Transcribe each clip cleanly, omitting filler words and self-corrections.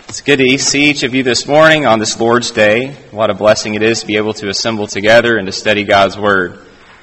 It's good to see each of you this morning on this Lord's Day. What a blessing it is to be able to assemble together and to study God's Word.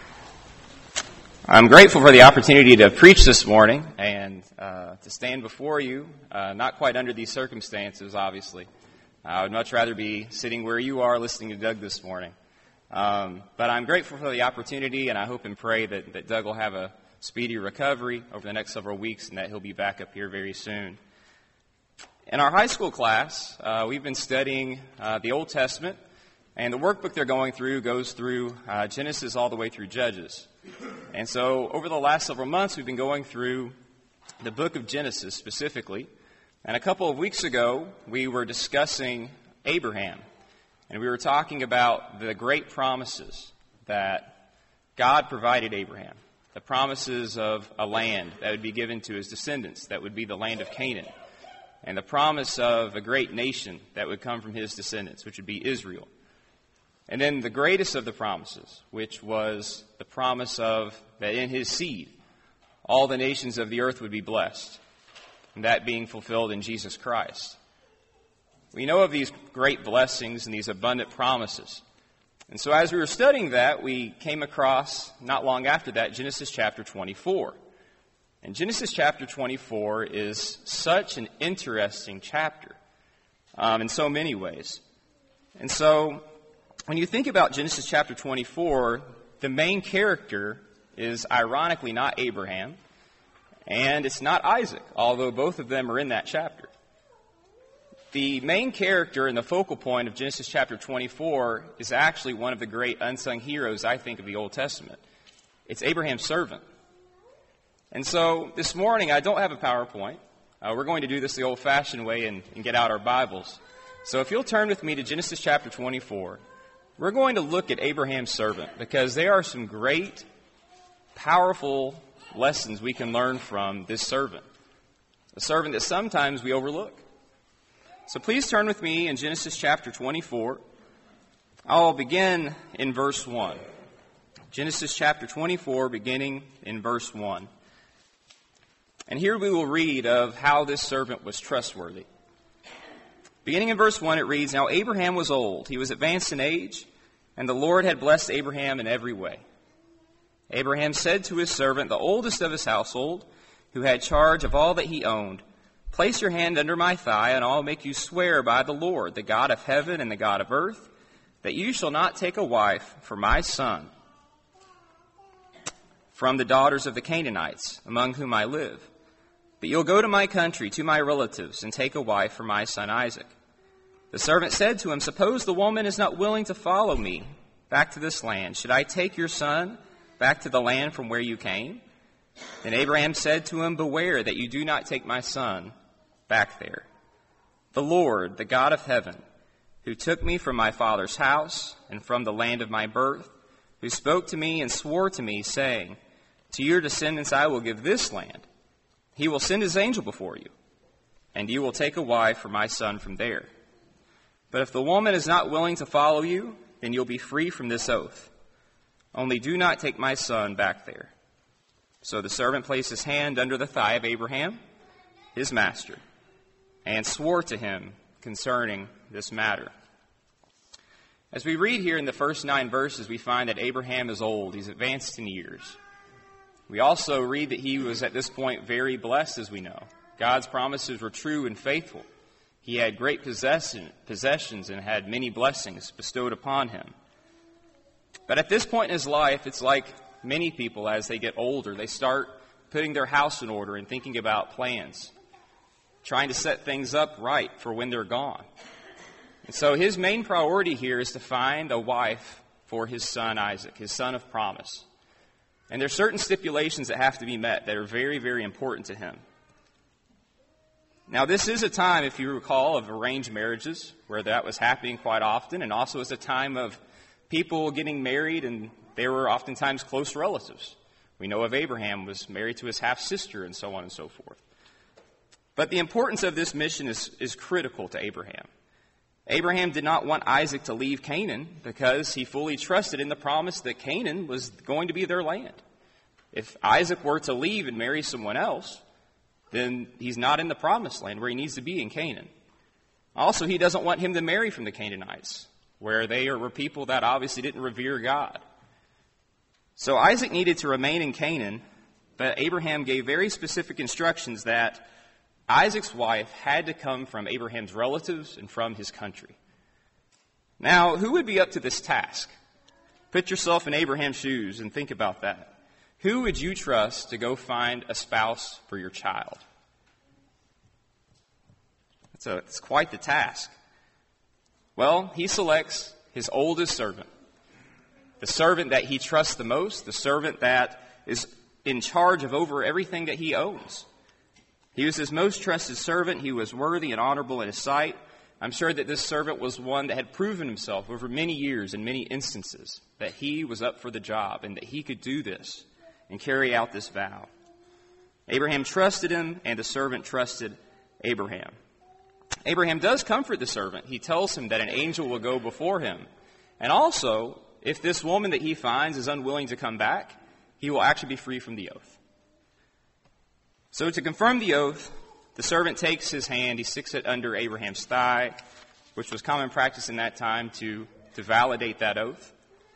I'm grateful for the opportunity to preach this morning and to stand before you, not quite under these circumstances, obviously. I would much rather be sitting where you are listening to Doug this morning. But I'm grateful for the opportunity, and I hope and pray that Doug will have a speedy recovery over the next several weeks and that he'll be back up here very soon. In our high school class, we've been studying the Old Testament, and the workbook they're going through goes through Genesis all the way through Judges. And so over the last several months, we've been going through the book of Genesis specifically. And a couple of weeks ago, we were discussing Abraham, and we were talking about the great promises that God provided Abraham, the promises of a land that would be given to his descendants, that would be the land of Canaan, and the promise of a great nation that would come from his descendants, which would be Israel. And then the greatest of the promises, which was the promise of that in his seed, all the nations of the earth would be blessed, and that being fulfilled in Jesus Christ. We know of these great blessings and these abundant promises. And so as we were studying that, we came across, not long after that, Genesis chapter 24. And Genesis chapter 24 is such an interesting chapter in so many ways. And so when you think about Genesis chapter 24, the main character is ironically not Abraham, and it's not Isaac, although both of them are in that chapter. The main character and the focal point of Genesis chapter 24 is actually one of the great unsung heroes, I think, of the Old Testament. It's Abraham's servant. And so this morning, I don't have a PowerPoint. We're going to do this the old-fashioned way and get out our Bibles. So if you'll turn with me to Genesis chapter 24, we're going to look at Abraham's servant because there are some great, powerful lessons we can learn from this servant, a servant that sometimes we overlook. So please turn with me in Genesis chapter 24. I'll begin in verse 1. Genesis chapter 24, beginning in verse 1. And here we will read of how this servant was trustworthy. Beginning in verse 1, it reads, Now Abraham was old, he was advanced in age, and the Lord had blessed Abraham in every way. Abraham said to his servant, the oldest of his household, who had charge of all that he owned, Place your hand under my thigh, and I'll make you swear by the Lord, the God of heaven and the God of earth, that you shall not take a wife for my son from the daughters of the Canaanites, among whom I live. But you'll go to my country, to my relatives, and take a wife for my son Isaac. The servant said to him, Suppose the woman is not willing to follow me back to this land. Should I take your son back to the land from where you came? Then Abraham said to him, Beware that you do not take my son back there. The Lord, the God of heaven, who took me from my father's house and from the land of my birth, who spoke to me and swore to me, saying, To your descendants I will give this land. He will send his angel before you, and you will take a wife for my son from there. But if the woman is not willing to follow you, then you'll be free from this oath. Only do not take my son back there. So the servant placed his hand under the thigh of Abraham, his master, and swore to him concerning this matter. As we read here in the first 9 verses, we find that Abraham is old. He's advanced in years. We also read that he was at this point very blessed, as we know. God's promises were true and faithful. He had great possessions and had many blessings bestowed upon him. But at this point in his life, it's like many people as they get older. They start putting their house in order and thinking about plans, trying to set things up right for when they're gone. And so his main priority here is to find a wife for his son Isaac, his son of promise. And there are certain stipulations that have to be met that are very, very important to him. Now, this is a time, if you recall, of arranged marriages, where that was happening quite often, and also is a time of people getting married, and they were oftentimes close relatives. We know of Abraham was married to his half-sister, and so on and so forth. But the importance of this mission is critical to Abraham. Abraham did not want Isaac to leave Canaan because he fully trusted in the promise that Canaan was going to be their land. If Isaac were to leave and marry someone else, then he's not in the promised land where he needs to be in Canaan. Also, he doesn't want him to marry from the Canaanites, where they were people that obviously didn't revere God. So Isaac needed to remain in Canaan, but Abraham gave very specific instructions that Isaac's wife had to come from Abraham's relatives and from his country. Now, who would be up to this task? Put yourself in Abraham's shoes and think about that. Who would you trust to go find a spouse for your child? It's quite the task. Well, he selects his oldest servant, the servant that he trusts the most, the servant that is in charge of over everything that he owns. He was his most trusted servant. He was worthy and honorable in his sight. I'm sure that this servant was one that had proven himself over many years in many instances that he was up for the job and that he could do this and carry out this vow. Abraham trusted him, and the servant trusted Abraham. Abraham does comfort the servant. He tells him that an angel will go before him. And also, if this woman that he finds is unwilling to come back, he will actually be free from the oath. So to confirm the oath, the servant takes his hand, he sticks it under Abraham's thigh, which was common practice in that time to validate that oath.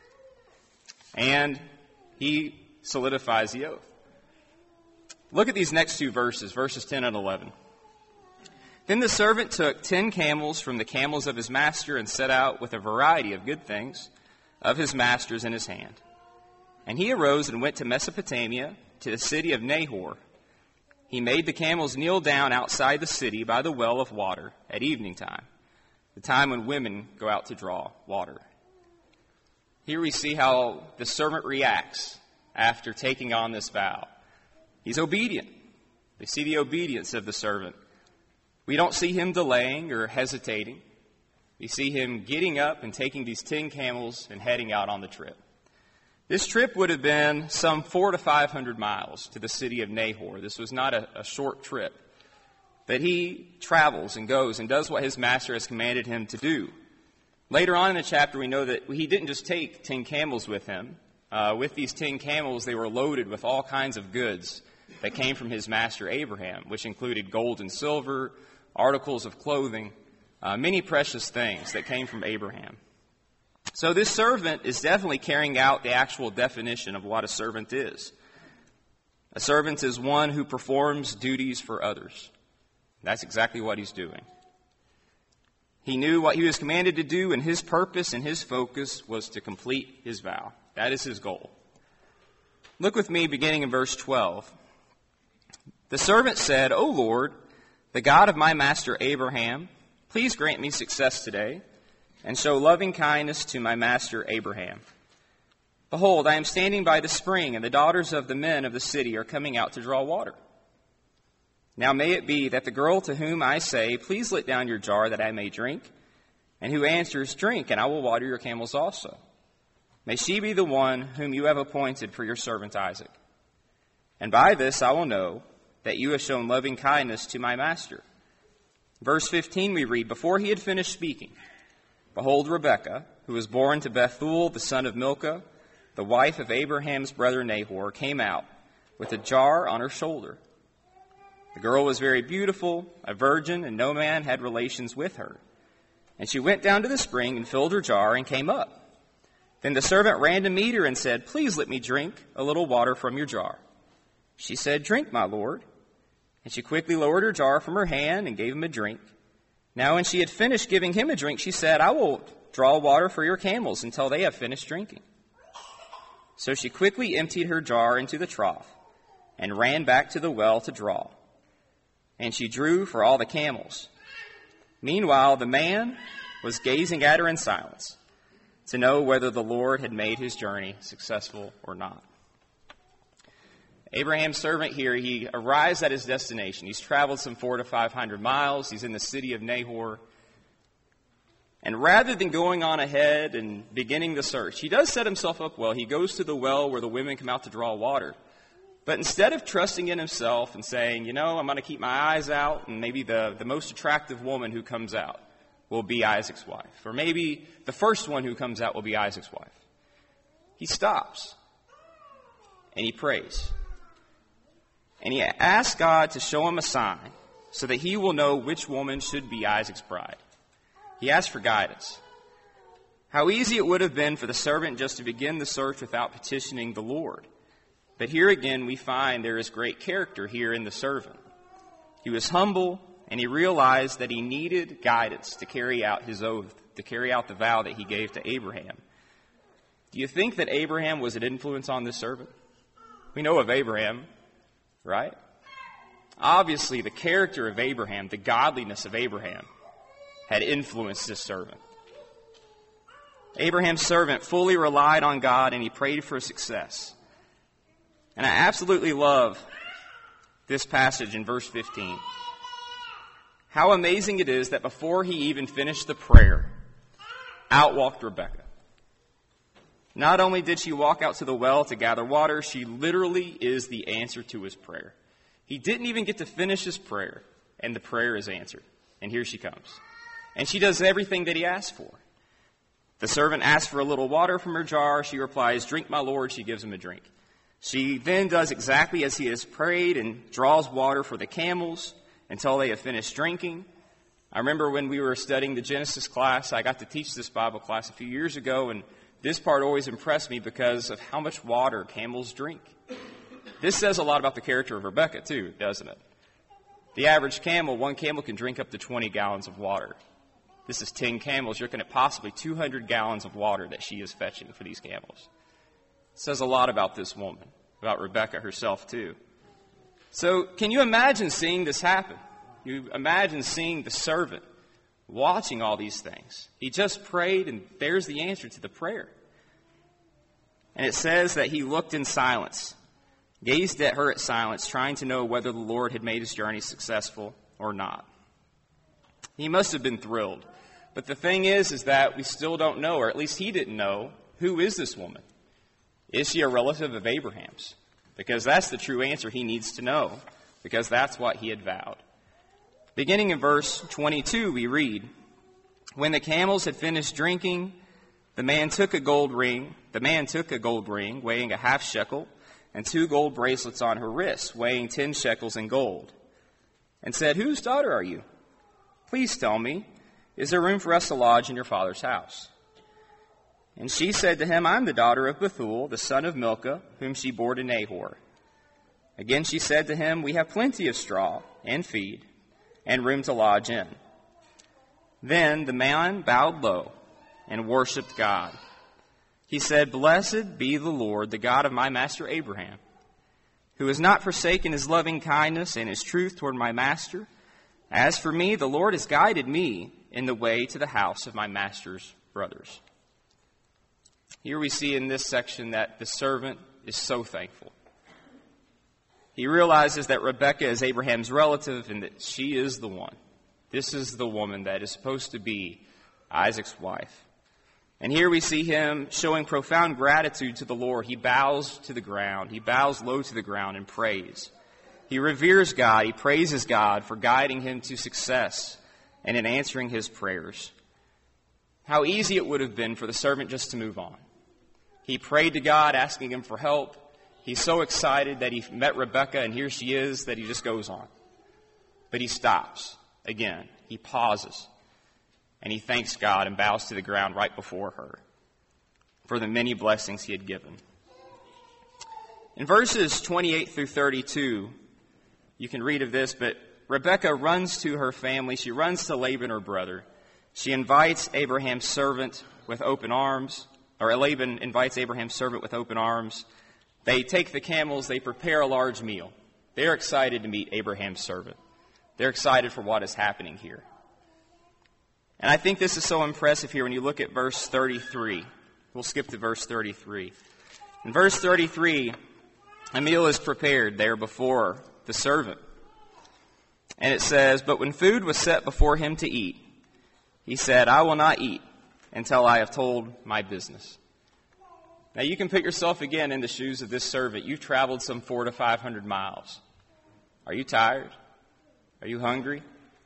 And he solidifies the oath. Look at these next two verses, verses 10 and 11. Then the servant took 10 camels from the camels of his master and set out with a variety of good things of his master's in his hand. And he arose and went to Mesopotamia, to the city of Nahor. He made the camels kneel down outside the city by the well of water at evening time, the time when women go out to draw water. Here we see how the servant reacts after taking on this vow. He's obedient. We see the obedience of the servant. We don't see him delaying or hesitating. We see him getting up and taking these 10 camels and heading out on the trip. This trip would have been some 400 to 500 miles to the city of Nahor. This was not a short trip. But he travels and goes and does what his master has commanded him to do. Later on in the chapter, we know that he didn't just take 10 camels with him. With these 10 camels, they were loaded with all kinds of goods that came from his master Abraham, which included gold and silver, articles of clothing, many precious things that came from Abraham. So this servant is definitely carrying out the actual definition of what a servant is. A servant is one who performs duties for others. That's exactly what he's doing. He knew what he was commanded to do, and his purpose and his focus was to complete his vow. That is his goal. Look with me beginning in verse 12. The servant said, "O Lord, the God of my master Abraham, please grant me success today, and show loving kindness to my master Abraham. Behold, I am standing by the spring, and the daughters of the men of the city are coming out to draw water. Now may it be that the girl to whom I say, 'Please let down your jar that I may drink,' and who answers, 'Drink, and I will water your camels also,' may she be the one whom you have appointed for your servant Isaac. And by this I will know that you have shown loving kindness to my master." Verse 15 we read, "Before he had finished speaking, behold, Rebekah, who was born to Bethuel, the son of Milcah, the wife of Abraham's brother Nahor, came out with a jar on her shoulder. The girl was very beautiful, a virgin, and no man had relations with her. And she went down to the spring and filled her jar and came up. Then the servant ran to meet her and said, 'Please let me drink a little water from your jar.' She said, 'Drink, my lord.' And she quickly lowered her jar from her hand and gave him a drink. Now when she had finished giving him a drink, she said, 'I will draw water for your camels until they have finished drinking.' So she quickly emptied her jar into the trough and ran back to the well to draw. And she drew for all the camels. Meanwhile, the man was gazing at her in silence to know whether the Lord had made his journey successful or not." Abraham's servant here, he arrives at his destination. He's traveled some 400 to 500 miles. He's in the city of Nahor. And rather than going on ahead and beginning the search, he does set himself up well. He goes to the well where the women come out to draw water. But instead of trusting in himself and saying, I'm going to keep my eyes out, and maybe the most attractive woman who comes out will be Isaac's wife, or maybe the first one who comes out will be Isaac's wife, he stops and he prays. And he asks God to show him a sign so that he will know which woman should be Isaac's bride. He asked for guidance. How easy it would have been for the servant just to begin the search without petitioning the Lord. But here again we find there is great character here in the servant. He was humble, and he realized that he needed guidance to carry out his oath, to carry out the vow that he gave to Abraham. Do you think that Abraham was an influence on this servant? We know of Abraham, right? Obviously, the character of Abraham, the godliness of Abraham, had influenced this servant. Abraham's servant fully relied on God, and he prayed for success. And I absolutely love this passage in verse 15. How amazing it is that before he even finished the prayer, out walked Rebekah. Not only did she walk out to the well to gather water, she literally is the answer to his prayer. He didn't even get to finish his prayer, and the prayer is answered. And here she comes. And she does everything that he asked for. The servant asks for a little water from her jar. She replies, "Drink, my lord." She gives him a drink. She then does exactly as he has prayed and draws water for the camels until they have finished drinking. I remember when we were studying the Genesis class, I got to teach this Bible class a few years ago, and this part always impressed me because of how much water camels drink. This says a lot about the character of Rebekah, too, doesn't it? The average camel, one camel can drink up to 20 gallons of water. This is 10 camels. You're looking at possibly 200 gallons of water that she is fetching for these camels. It says a lot about this woman, about Rebekah herself, too. So can you imagine seeing this happen? You imagine seeing the servant watching all these things. He just prayed, and there's the answer to the prayer. And it says that he looked in silence, gazed at her in silence, trying to know whether the Lord had made his journey successful or not. He must have been thrilled. But the thing is that we still don't know, or at least he didn't know, who is this woman? Is she a relative of Abraham's? Because that's the true answer he needs to know, because that's what he had vowed. Beginning in verse 22, we read, "When the camels had finished drinking, the man took a gold ring weighing a half shekel, and 2 gold bracelets on her wrists, weighing 10 shekels in gold, and said, 'Whose daughter are you? Please tell me, is there room for us to lodge in your father's house?' And she said to him, 'I'm the daughter of Bethuel, the son of Milcah, whom she bore to Nahor.' Again she said to him, 'We have plenty of straw and feed, and room to lodge in.' Then the man bowed low and worshipped God. He said, 'Blessed be the Lord, the God of my master Abraham, who has not forsaken his loving kindness and his truth toward my master. As for me, the Lord has guided me in the way to the house of my master's brothers.'" Here we see in this section that the servant is so thankful. He realizes that Rebekah is Abraham's relative and that she is the one. This is the woman that is supposed to be Isaac's wife. And here we see him showing profound gratitude to the Lord. He bows to the ground. He bows low to the ground and prays. He reveres God. He praises God for guiding him to success and in answering his prayers. How easy it would have been for the servant just to move on. He prayed to God, asking him for help. He's so excited that he met Rebekah, and here she is, that he just goes on. But he stops again. He pauses, and he thanks God and bows to the ground right before her for the many blessings he had given. In verses 28 through 32, you can read of this, but Rebekah runs to her family. She runs to Laban, her brother. She invites Abraham's servant with open arms, or Laban invites Abraham's servant with open arms. They take the camels, they prepare a large meal. They're excited to meet Abraham's servant. They're excited for what is happening here. And I think this is so impressive here when you look at verse 33. We'll skip to verse 33. In verse 33, a meal is prepared there before the servant. And it says, "But when food was set before him to eat, he said, 'I will not eat until I have told my business.'" Now you can put yourself again in the shoes of this servant. You've traveled some 400 to 500 miles. Are you tired? Are you hungry?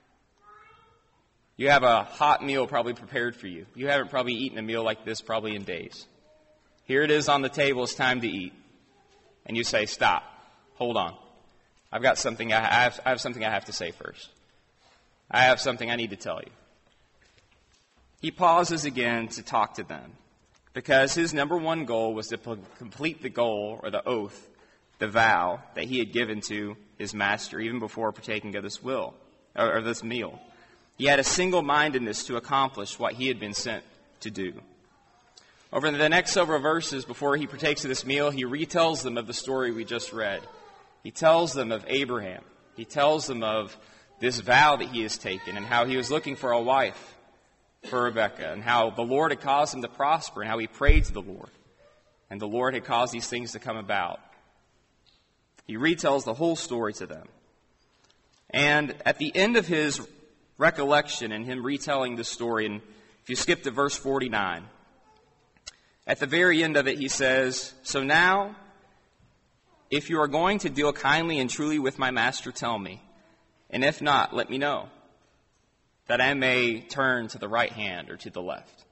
You have a hot meal probably prepared for you. You haven't probably eaten a meal like this probably in days. Here it is on the table. It's time to eat. And you say, "Stop. Hold on. I have something I have to say first. I have something I need to tell you." he pauses again to talk to them because his number one goal was to complete the goal or the oath, the vow that he had given to his master even before partaking of this meal. He had a single-mindedness to accomplish what he had been sent to do. Over the next several verses before he partakes of this meal, he retells them of the story we just read. He tells them of Abraham. He tells them of this vow that he has taken and how he was looking for a wife for Rebekah and how the Lord had caused him to prosper and how he prayed to the Lord. And the Lord had caused these things to come about. He retells the whole story to them. And at the end of his recollection and him retelling the story, and if you skip to verse 49, at the very end of it he says, "So now, if you are going to deal kindly and truly with my master, tell me. And if not, let me know, that I may turn to the right hand or to the left."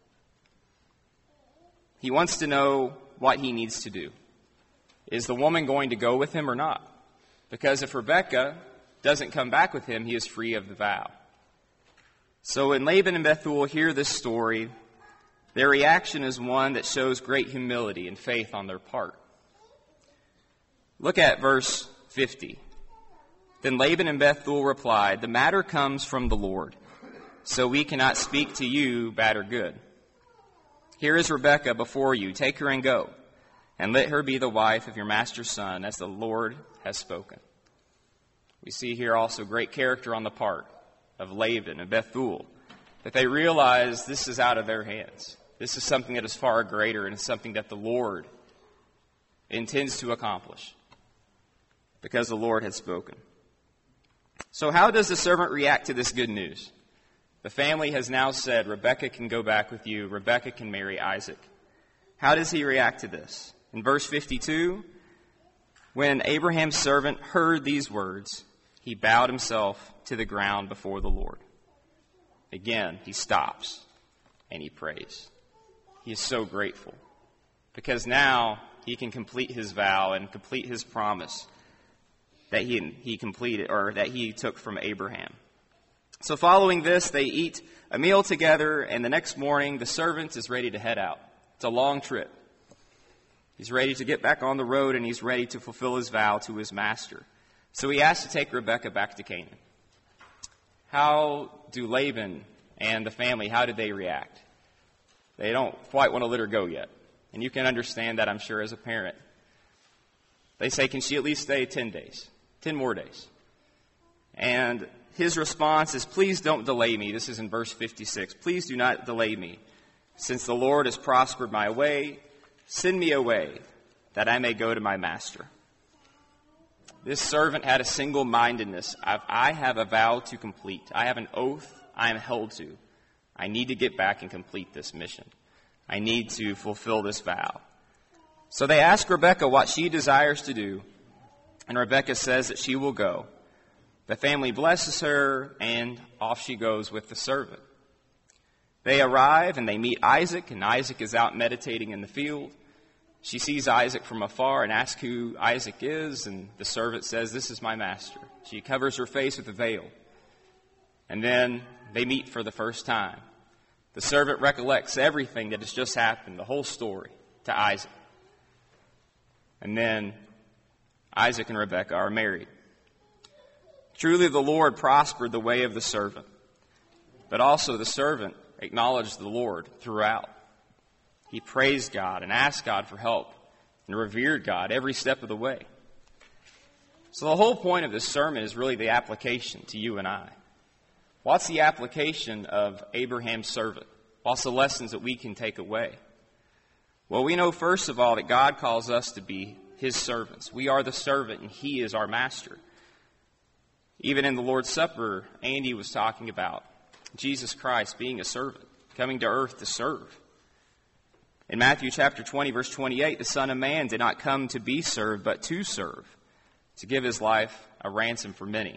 He wants to know what he needs to do. Is the woman going to go with him or not? Because if Rebekah doesn't come back with him, he is free of the vow. So when Laban and Bethuel hear this story, their reaction is one that shows great humility and faith on their part. Look at verse 50. Then Laban and Bethuel replied, "The matter comes from the Lord, so we cannot speak to you bad or good. Here is Rebekah before you. Take her and go, and let her be the wife of your master's son, as the Lord has spoken." We see here also great character on the part of Laban and Bethuel, that they realize this is out of their hands. This is something that is far greater, and it's something that the Lord intends to accomplish because the Lord has spoken. So how does the servant react to this good news? The family has now said, Rebekah can go back with you. Rebekah can marry Isaac. How does he react to this? In verse 52, when Abraham's servant heard these words, he bowed himself to the ground before the Lord. Again, he stops and he prays. He is so grateful because now he can complete his vow and complete his promise that he completed, or that he took from Abraham. So following this, they eat a meal together, and the next morning the servant is ready to head out. It's a long trip. He's ready to get back on the road, and he's ready to fulfill his vow to his master. So he asks to take Rebekah back to Canaan. How do Laban and the family, how did they react? They don't quite want to let her go yet. And you can understand that, I'm sure, as a parent. They say, can she at least stay 10 days? 10 more days. And his response is, please don't delay me. This is in verse 56. Please do not delay me. Since the Lord has prospered my way, send me away that I may go to my master. This servant had a single-mindedness. I have a vow to complete. I have an oath I am held to. I need to get back and complete this mission. I need to fulfill this vow. So they ask Rebekah what she desires to do, and Rebekah says that she will go. The family blesses her, and off she goes with the servant. They arrive, and they meet Isaac, and Isaac is out meditating in the field. She sees Isaac from afar and asks who Isaac is, and the servant says, this is my master. She covers her face with a veil. And then they meet for the first time. The servant recollects everything that has just happened, the whole story, to Isaac. And then Isaac and Rebekah are married. Truly the Lord prospered the way of the servant, but also the servant acknowledged the Lord throughout. He praised God and asked God for help and revered God every step of the way. So the whole point of this sermon is really the application to you and I. What's the application of Abraham's servant? What's the lessons that we can take away? Well, we know first of all that God calls us to be His servants. We are the servant and He is our master. Even in the Lord's Supper, Andy was talking about Jesus Christ being a servant, coming to earth to serve. In Matthew chapter 20, verse 28, the Son of Man did not come to be served, but to serve, to give His life a ransom for many.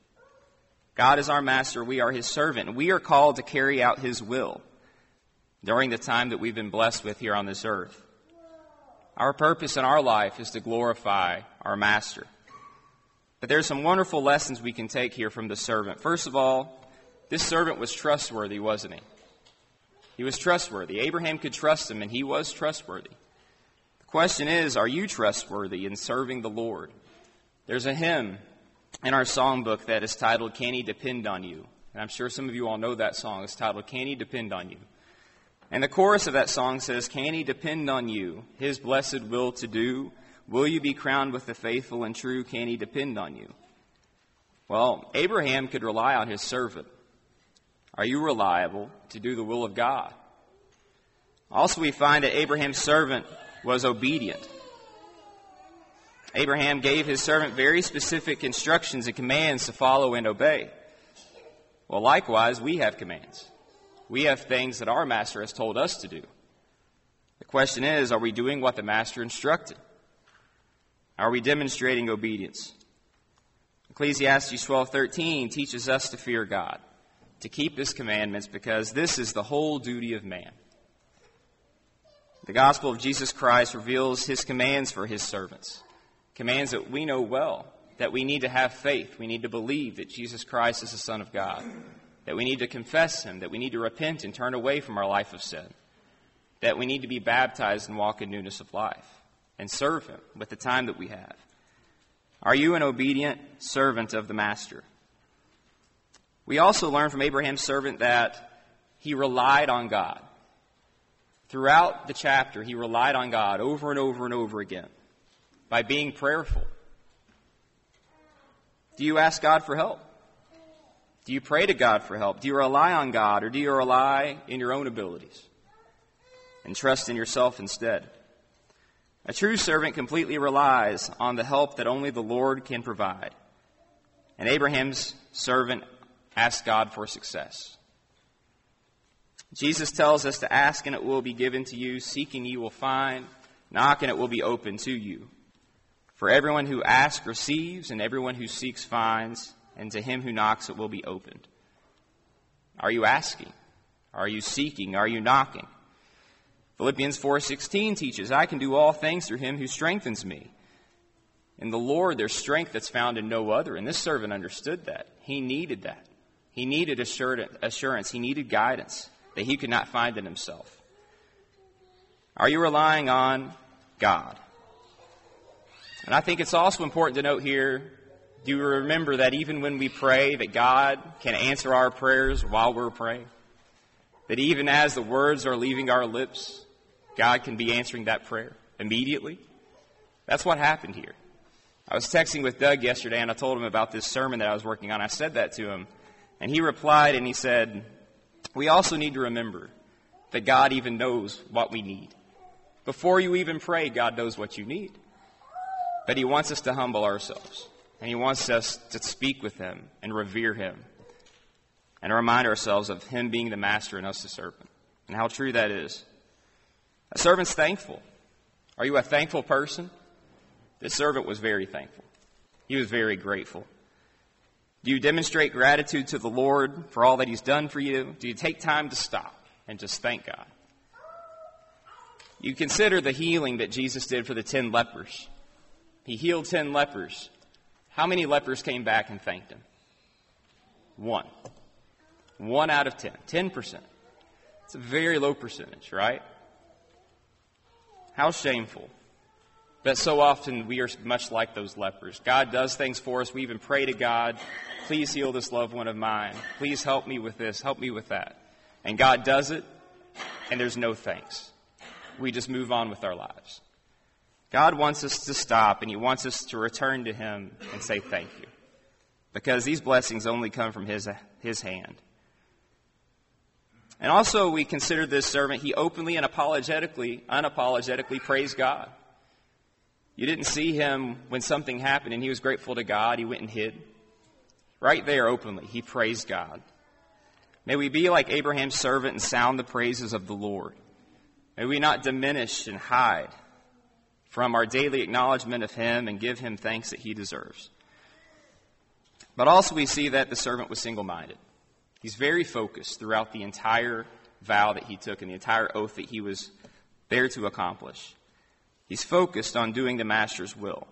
God is our master, we are His servant, and we are called to carry out His will during the time that we've been blessed with here on this earth. Our purpose in our life is to glorify our master. But there's some wonderful lessons we can take here from the servant. First of all, this servant was trustworthy, wasn't he? He was trustworthy. Abraham could trust him, and he was trustworthy. The question is, are you trustworthy in serving the Lord? There's a hymn in our songbook that is titled, "Can He Depend on You?" And I'm sure some of you all know that song. It's titled, "Can He Depend on You?" And the chorus of that song says, "Can He depend on you, His blessed will to do? Will you be crowned with the faithful and true? Can He depend on you?" Well, Abraham could rely on his servant. Are you reliable to do the will of God? Also, we find that Abraham's servant was obedient. Abraham gave his servant very specific instructions and commands to follow and obey. Well, likewise, we have commands. We have things that our master has told us to do. The question is, are we doing what the master instructed? Are we demonstrating obedience? Ecclesiastes 12:13 teaches us to fear God, to keep His commandments, because this is the whole duty of man. The gospel of Jesus Christ reveals His commands for His servants, commands that we know well, that we need to have faith, we need to believe that Jesus Christ is the Son of God, that we need to confess Him, that we need to repent and turn away from our life of sin, that we need to be baptized and walk in newness of life, and serve Him with the time that we have. Are you an obedient servant of the Master? We also learn from Abraham's servant that he relied on God. Throughout the chapter, he relied on God over and over and over again by being prayerful. Do you ask God for help? Do you pray to God for help? Do you rely on God, or do you rely in your own abilities and trust in yourself instead? A true servant completely relies on the help that only the Lord can provide. And Abraham's servant asked God for success. Jesus tells us to ask and it will be given to you, seek and you will find, knock and it will be open to you. For everyone who asks receives, and everyone who seeks finds, and to him who knocks it will be opened. Are you asking? Are you seeking? Are you knocking? Philippians 4:16 teaches, "I can do all things through Him who strengthens me." In the Lord, there's strength that's found in no other. And this servant understood that. He needed that. He needed assurance. He needed guidance that he could not find in himself. Are you relying on God? And I think it's also important to note here, do you remember that even when we pray, that God can answer our prayers while we're praying? That even as the words are leaving our lips, God can be answering that prayer immediately? That's what happened here. I was texting with Doug yesterday, and I told him about this sermon that I was working on. I said that to him, and he replied, and he said, "We also need to remember that God even knows what we need. Before you even pray, God knows what you need. But He wants us to humble ourselves, and He wants us to speak with Him and revere Him, and remind ourselves of Him being the master and us the servant, and how true that is. A servant's thankful. Are you a thankful person? This servant was very thankful. He was very grateful. Do you demonstrate gratitude to the Lord for all that He's done for you? Do you take time to stop and just thank God? You consider the healing that Jesus did for the 10 lepers. He healed 10 lepers. How many lepers came back and thanked Him? 1. 1 out of 10. 10%. It's a very low percentage, right? How shameful. But so often we are much like those lepers. God does things for us. We even pray to God, "Please heal this loved one of mine. Please help me with this. Help me with that." And God does it, and there's no thanks. We just move on with our lives. God wants us to stop, and He wants us to return to Him and say thank you. Because these blessings only come from His hand. And also we consider this servant, he openly and unapologetically praised God. You didn't see him when something happened and he was grateful to God, he went and hid. Right there openly, he praised God. May we be like Abraham's servant and sound the praises of the Lord. May we not diminish and hide from our daily acknowledgement of Him and give Him thanks that He deserves. But also we see that the servant was single-minded. He's very focused throughout the entire vow that he took and the entire oath that he was there to accomplish. He's focused on doing the Master's will.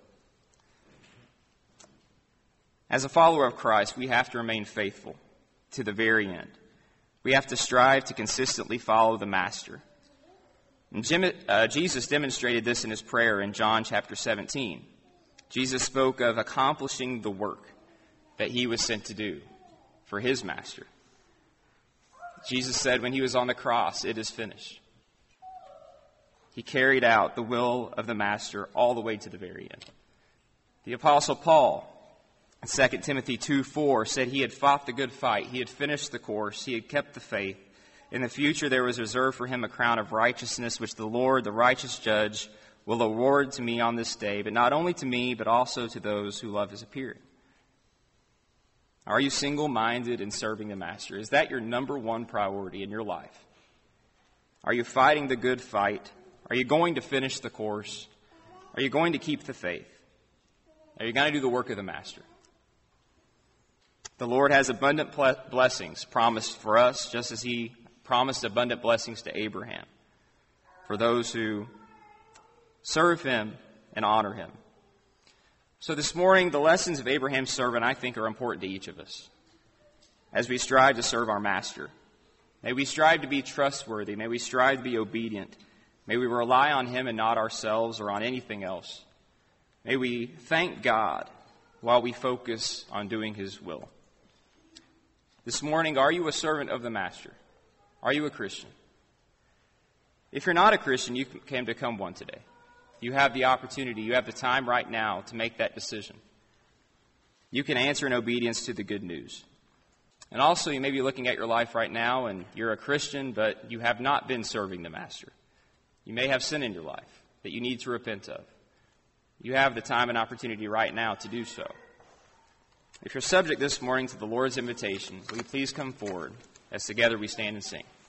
As a follower of Christ, we have to remain faithful to the very end. We have to strive to consistently follow the Master. And Jesus demonstrated this in his prayer in John chapter 17. Jesus spoke of accomplishing the work that he was sent to do for his Master. Jesus said when he was on the cross, "It is finished." He carried out the will of the Master all the way to the very end. The Apostle Paul, in 2 Timothy 2:4, said he had fought the good fight, he had finished the course, he had kept the faith. In the future there was reserved for him a crown of righteousness, which the Lord, the righteous judge, will award to me on this day, but not only to me, but also to those who love his appearing. Are you single-minded in serving the Master? Is that your number one priority in your life? Are you fighting the good fight? Are you going to finish the course? Are you going to keep the faith? Are you going to do the work of the Master? The Lord has abundant blessings promised for us, just as he promised abundant blessings to Abraham, for those who serve him and honor him. So this morning, the lessons of Abraham's servant, I think, are important to each of us as we strive to serve our Master. May we strive to be trustworthy. May we strive to be obedient. May we rely on him and not ourselves or on anything else. May we thank God while we focus on doing his will. This morning, are you a servant of the Master? Are you a Christian? If you're not a Christian, you can become one today. You have the opportunity, you have the time right now to make that decision. You can answer in obedience to the good news. And also, you may be looking at your life right now and you're a Christian, but you have not been serving the Master. You may have sin in your life that you need to repent of. You have the time and opportunity right now to do so. If you're subject this morning to the Lord's invitation, will you please come forward as together we stand and sing.